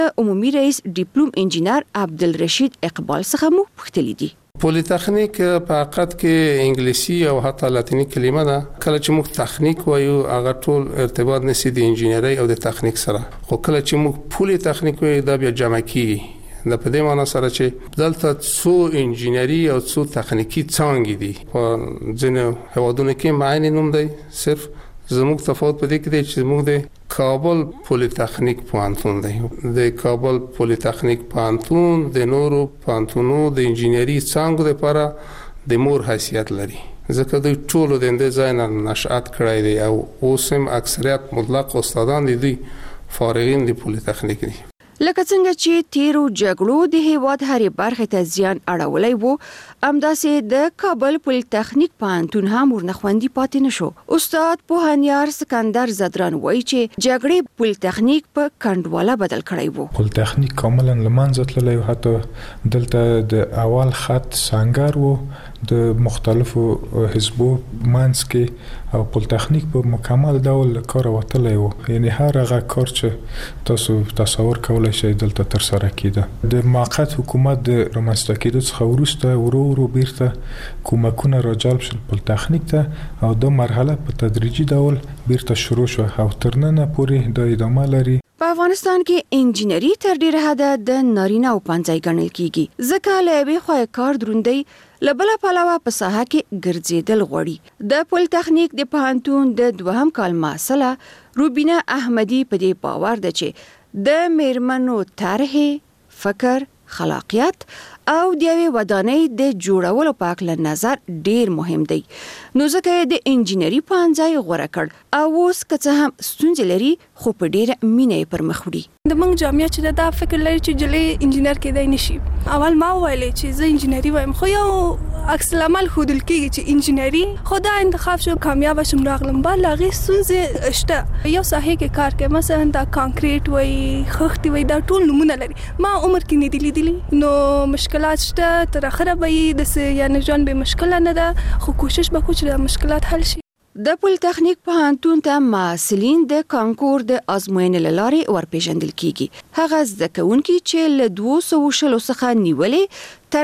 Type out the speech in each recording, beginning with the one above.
عمومي رئیس ډیپلوم انجینر عبدالرشید اقبال څخه مو پوښتلي دي. پولیتخنیک په حقیقت کې انګلیسي او حتی لاتینی کلمه ده. کله چې موږ تخنیک وایو هغه ټول ارتباط نشي د انجینری او د تخنیک سره، خو کله چې موږ پولیتخنیک وایو دا بیا جمع کیږي. د په دې معنی سره چې دلته څو انجینری او څو تخنیکی څانګې دي. په ځینو هیوادونو کې معنی نوم دی، صرف زموږ تفاوت په دې کې دی چې موږ د کابل پولیتخنیک پوهنتون دی. د کابل پولیتخنیک پوهنتون د نورو پوهنتونو د انجینری څانګو لپاره د مور حیثیت لري، ځکه دوی ټول د دې ځای نه نشأت کړی دی او اوس هم اکثریت مطلق استادان دي فارغین د پولیتخنیک دي. لکه څنګه چې تیرو جګړو د هیواد هرې برخې ته زیان اړولی وو، همداسې د کابل پولیتخنیک پوهنتون هم ورنه خوندي پاتې نشو. استاد پوهنیار سکندر زدران وایي چې جګړې پولیتخنیک په کنډواله بدل کړی وو. پولیتخنیک کاملا له منځه تللی و، حتی دلته د اول خط سنگر وو د مختلفو حزبو منځ کې، او پولیتخنیک په مکمل ډول کار وتلی و. یعنی هر هغه کار چې تاسو تصور کولی شئ دلته تر سره کېده. د موقت حکومت د رامنځته کېدو څخه وروسته ورو ورو بیرته کومکونه راجلب شول پولیتخنیک ته، او دا مرحله په تدریجي ډول بیرته شروع شو او تر ننه پورې دا ادامه لري. په افغانستان کې انجینری تر ډیره حده د نارینه او پنځای ګڼل کیږي، ځکه له یوې خوا کار دروندی، له بله پلوه په ساحه کې ګرځېدل غواړي. د پولیتخنیک د پوهنتون د 2م کال محصله روبینه احمدي په دې باور ده چې د میرمنو طرح، فکر، خلاقیت او د یوې ودانۍ د جوړولو په اړه نظر ډیر مهم دی. نو ځکه د انجینری پوهنځی غوره کړ او اوس که څه هم ستونزې لري خو په ډیره مینه یې پر مخ وړي. د موږ جامعه چې دا فکر لري چې جلې انجینر کېدای نشي. اول ما ویلې چې زه انجینری وایم، خو یو عکس العمل ښودل کېږي چې انجینری خو دا انتخاب شو، کامیاب شوم راغلم. بل هغې ستونزې شته. یو ساحې کې کار کوي، مثلا دا کانکریټ وایي، خښتې وایي، دا ټول نومونه لري. ما عمر کې نه دي لیدلي، نو مشکلات شته. تر اخره به یې یعنې ژوند به مشکله نه ده، خو کوشش به کوو چې دا مشکلات حل شي. د پولیتخنیک پوهنتون ته محصلین د کانکور د ازموینې له لارې ورپېژندل کیږي. هغه زده کوونکي چې له 200 څخه نیولې تر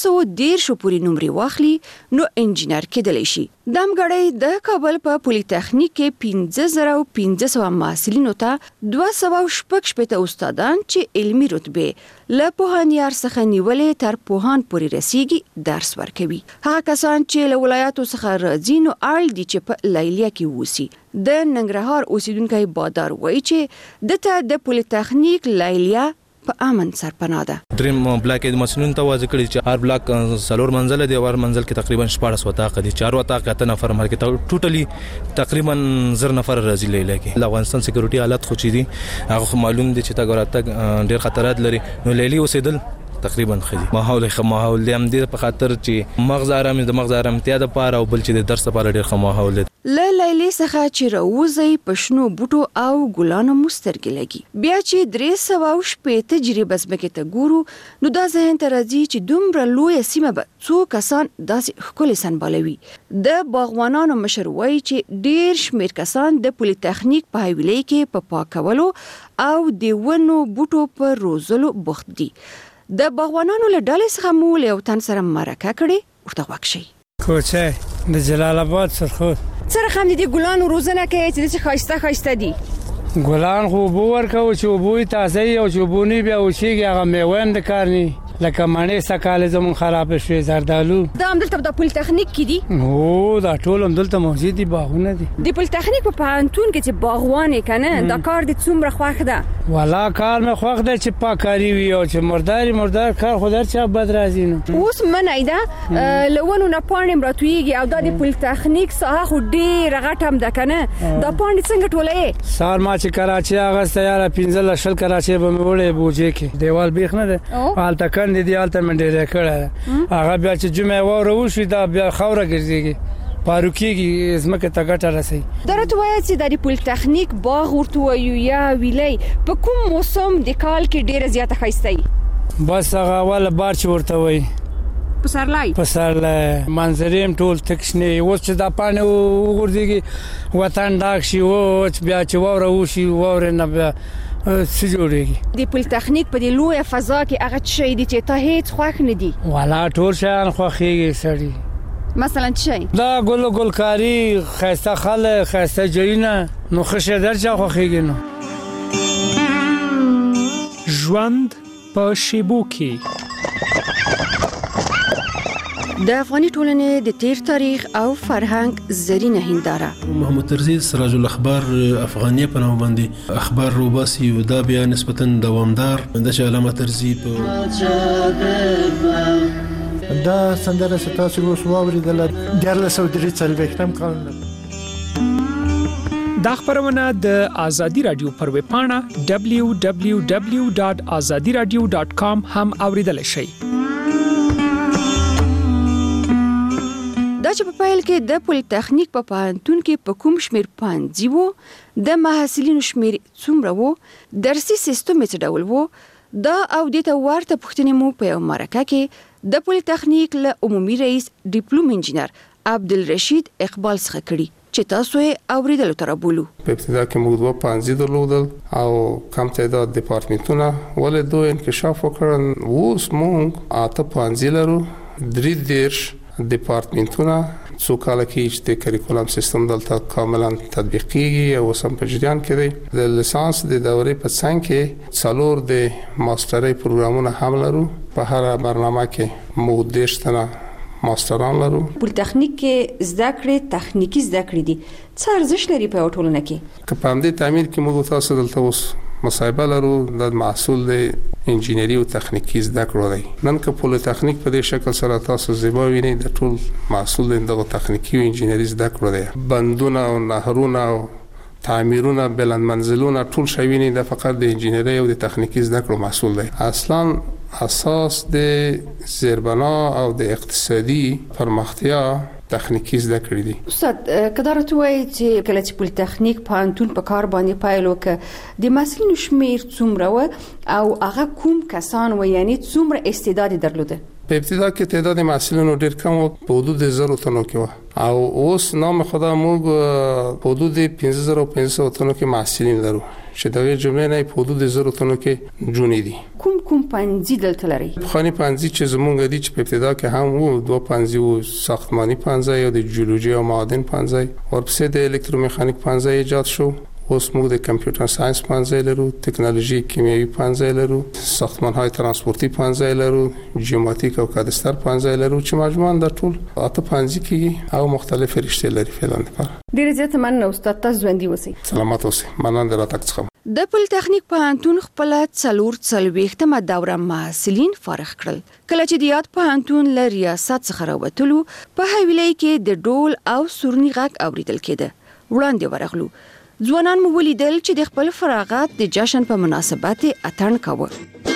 310 پورې نمرې واخلي نو انجینر کېدلی شي. دمګړی د کابل په پولیتخنیک کې 5500 محصلینو ته 216 استادان چې علمي رتبه له پوهنیار څخه نیولې تر پوهان پورې رسیږي درس ورکوي. هغه کسان چې له ولایاتو څخه راځي نو اړ دي چې په لیلیه کې ووسي. د ننګرهار اوسیدونکی بادار وایي چې دته د پولیتخنیک لیلیه په امن سرپناه ده. دریم بلاک د مسنون ته واځ کړی چې هر بلاک سلور منزل دی، ور منزل کې تقریبا 14 وطاق دي، 4 وطاق ته نفر مرکه ټوټلی تقریبا 1000 نفر راځي لیلیه کې. د افغانستان سکیورټي حالت خو چي دي هغه معلوم دي چې تا ګورات ډیر خطرات لري، نو لیلی اوسېدل تقریبا خدي ماحول دی هم دې په خاطر چې مغز آرام د مغز آرامتیا د پاره او بل چې د درس لپاره ډیر ښه ماحول دی. له لیلی څخه چې راوځي په شنو بوټو او ګلانو مسترګې لګي. بیا چې 360 تجربه ځمکې ته ګورو نو دا ذهن ته راځي چې دومره لویه سیمه به څو کسان داسې ښکلې سنبالوي. د باغوانانو مشر وایي چې ډیر شمیر کسان د پولیتخنیک په حویلۍ کې په پاکولو او د ونو بوټو په روزلو بوخت دي. د باغوانانو له ډلې څخه مو له یو تن سره مرکه کړې، ورته غوږ شئ. کوڅه د جلال آباد سرخود سره خام دي ګلانو روزنه کوي چې ښایسته ښایسته دي. ګلان خو اوبه ورکوو چې اوبه یې تازه وي او چې اوبه نه بیا وچېږي هغه میوه هم د کار نه وي. لکه مڼې سکالې زمون خراب شوې، زردالو دا هم دلته د پولیتخنیک کې دي. هو دا ټول هم دلته موجود دي، باغونه دي. د پولیتخنیک په پوهنتون کې چې باغوان یې کنه دا کار د څومره خوښ ده؟ والا کار مې خوښ ده چې پاکاري وي او چې مردار کار خو در چا بد راځي. نو اوس منای ده لونو نه پاڼې مراتويږي او دا د پولیتخنیک ساحه خو ډېر غټ هم ده کنه. دا پاڼې څنګه ټولې؟ سار ما چې کراچي هغه سیاره 15 کراچي به مې وړې بوجي کې دیوال بیخ نه ده حالت د دیالته منډه کړه. هغه بیا چې جمعه وره وشي دا بیا خوره ګرځيږي پاروکیږي زمکه ته ګټه رسي. درته وایي چې د پولیتخنیک باغ ورته وایو یا ویلې په کوم موسم د کال کې ډیره زیاته ښایسته؟ بس هغه اول بار چې ورته وایي پسرلی منظریم ټول تکشنی. اوس چې دا پانه وګورځيږي وطن ډاک شي او بیا چې وره وشي وره نه بیا څه جوړیږي د پل تخنیک په دې لوی فضا کې هغه شی دي چې ته هیڅ خوښ نه دي والا ټول شان خوخيږي سړی مثلا شی دا ګلکاری خسته خاله خسته جینا نو خشه درچا خوخيږي نو ژوند په شیبو کې د افغاني ټولنې د تیر تاریخ او فرهنګ زرینه هنداره محمد طرزي سراج الاخبار افغانيه په نوم باندې اخبار روباسي او دا بیا نسبتا دوامدار د علامه طرزي په دا سندره ستاسو اوس واوریدل د 1943 کال دا خبرونه د آزادي رادیو پر ویب پاڼه www.azadiradio.com هم اوریدل شئ. دا چې په پیل کې د پل تخنیک په پوهنتون کې په کوم شمیر پانځي وو د محصلینو شمیر څومره وو درسي سیستم څه ډول وو دا او د ته ورته پوښتنې مو په مرکه کې د پل تخنیک له عمومي رئیس ډیپلوم انجینر عبدالرشید اقبال څخه کړي چې تاسو یې اوریدل تر بولو. په ابتدا کې موږ دوه پانځي درلودل او کم تعداد ډپارټمنټونه ولې دوه انکشاف وکړل اوس موږ اته پانځي لرو درې دیرش ډپارټمنټونه څو کال کې چې د کریکولم سیستم دلته کاملا تطبیقيږي او سم په جریان کې دی د لیسانس د دورې په څنګ کې څلور د ماسترۍ پروګرامونه هم لرو په هر برنامه کې مو دیشتنه ماستران لرو. پل تخنیک کې زده کړې تخنیکی زده کړې دي څه ارزښت لري په ټولنه کې که په همدې تعمیر کې موږ تاسو دلته اوس مصاحبه لرو د محصول د انجینری او تخنیکی زده کړو دی نن که پل تخنیک په دې شکل سره تاسو زیبا وینئ د ټول محصول د تخنیکی او انجینری زده کړو دی بندونه او نهرونه او تعمیرونه بلند منزلونه ټول شی وینئ د فقط د انجینری او د تخنیکی زده کړو محصول دی اصلا اساس د زیربنا او د اقتصادي پرمختیا تخنیکی زده کړې دي. استاد کدارته وایي چې کله چې پل تخنیک پوهنتون په کار باندې پایل وکړ د محصلینو شمیر څومره و او هغه کوم کسان و یعنی څومره استعداد درلوده؟ په ابتدا کې تعداد محصلینو ډېر کم و په حدود 1000 تنو کې و او اوس نام خدا موږ په حدود 5500 تنو کې محصلین لرو چې دغه جمله نه په حدود 1000 تنو کې جونې دي. کوم پنځي دلته لري؟ خاني پنځي چې زمونږ دي چې په ابتدا کې هم وو دوه پنځي وو ساختماني پنځه او د جیولوژي او معادن پنځه ورپسې د الکتروميخانیک پنځه ایجاد شو اوس موږ د کمپیوټر ساينس پنځه لرو ټکنالوژي کیمیاوي پنځه لرو ساختمان‌های ترانسپورتي پنځه لرو جیوماتیک او کادستر پنځه لرو چې مجموعاً د ټول اته پنځه کې او مختلف رشتې لري فعلا لپاره. ډیر زیات مننه استاد تاسو ژوندۍ اوسئ. سلامات اوسئ. مننه دراتک څخه. د پل تخنیک پوهنتون خپل څلوېښتمه دوره محصلین فارغ کړل کله چې د یاد پوهنتون له ریاست څخه راوتلو په حویلۍ کې د ډول او سورني غږ اوریدل کېده وړاندې ورغلو ځوانان مو ولیدل چې د خپل فراغت د جشن په مناسبت اتڼ کاوه.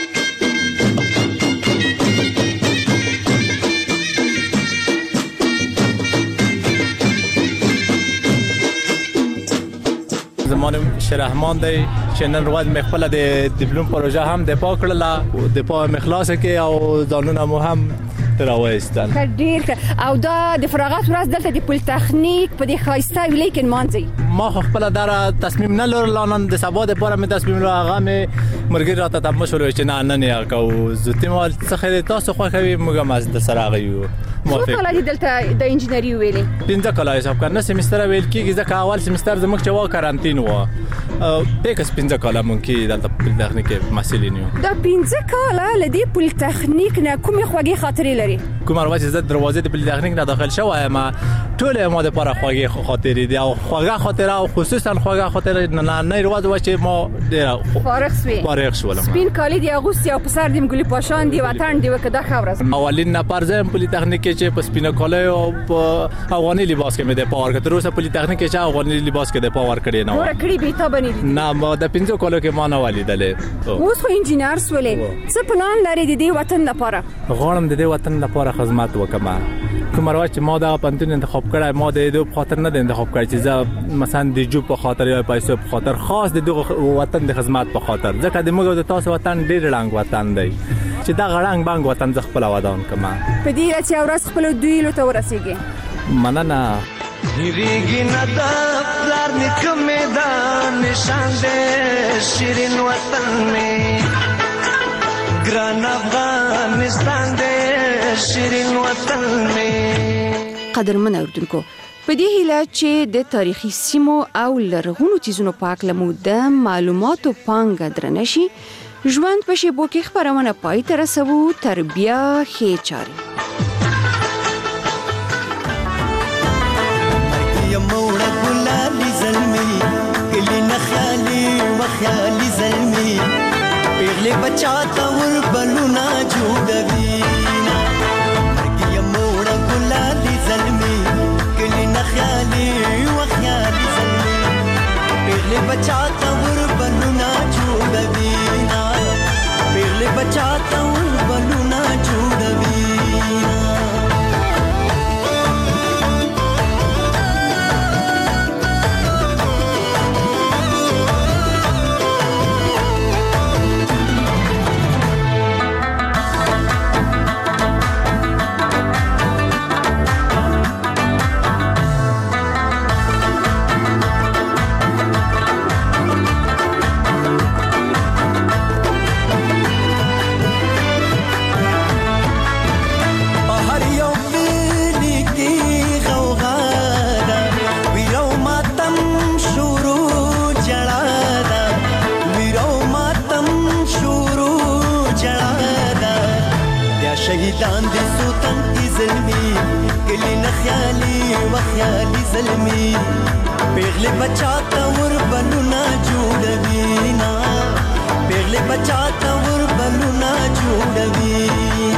زمانم شرحمان دی چې نن ورځ مې خپل د ډیپلوم پروژه هم د پاک کړل او د پا مخلاص کې او ځانونه مو هم تراويستل ډیر او دا د فراغت ورځ دلته د پل تخنیک په د خاصه ولیکن مانځي ما خپل در تصمیم نه لرلانن د سبا د پاره مې تصمیم لرم هغه مې مرګ راته تم شروع چې نه نه کو زته مال څخه تاسو خو کوي موږ مز د سره غيو موافق کله دلته د انجینری ویلې پنځه کله حساب کنه سمستر ویل کېږي ځکه اول سمستر زموږ چې وا کارانتین و پکس پنځه کله مونږ کې دلته پل تخنیک مسلې نیو دا پنځه کله لدی پل تخنیک نه کومه خوږی خاطرې لري کوم ورځ زه دروازې د پل تخنیک نه داخل شوم ما ټول ما د لپاره خوږی خاطرې دي او خوږه خاطره او خصوصا خوږه خاطره نه ورځ و چې ما ډیر فارغ شولم سپین کالی دی اغوست او په سر د مګلی پاشان دی وطن دی وکړه خبره اولین نفر زم پل تخنیک چې په سپین کالی او افغاني لباس کې مې د پاور کړو سره پل تخنیک چې افغاني لباس کې د پاور کړی نه ورکړی به تا بنې نه ما د پنځو کالو کې ما نه ولیدلې اوس خو انجینر سولې څه پلان لري د دې وطن لپاره غواړم د دې وطن لپاره خدمت وکم کوم راځي چې ما دا پنځون انتخاب کړای ما د دې په خاطر نه انتخاب کړی چې مثلا د جو په خاطر یا پیسې په خاطر خاص د وطن د خدمت په خاطر ځکه د موږ د تاسو وطن ډیر رنگ وطن دی چې دا غړنګ بانګ وطن ځ خپل ودان کما په دې چې اورس خپل دوی له تورسيږي مننه هریږي نه د پلار نیکه مې دا نشان دی شیرین وطن مې ګران افغانستان دی شیرین وطن مې. قدرمن اوردونکو په دې هیله چې د تاریخي سیمو او لرغونو چیزونو په اړه مو د معلوماتو پانګه درنه شي. ژوند په شیبو کې خبرونه پای ته رسوو تر بیا ښې چارې. موړه ګلالي زلمي کلی نه خیالي وخیالي زلمي پیغلې بچا ته ور بلونه جوړوي مرګي موړه ګلالي زلمي کلی نه خیالي وخیالي زلمي پیغلې بچا ته ور بلونه جوړوي پیغلې بچا ته ور بلونه جوړوي. شهیدان دي سوتن کی زلمی کلی نه خیالي وخیالي زلمی پیغلې بچا ته ور بلونه جوړوي نا پیغلې بچا ته ور بلونه جوړوي.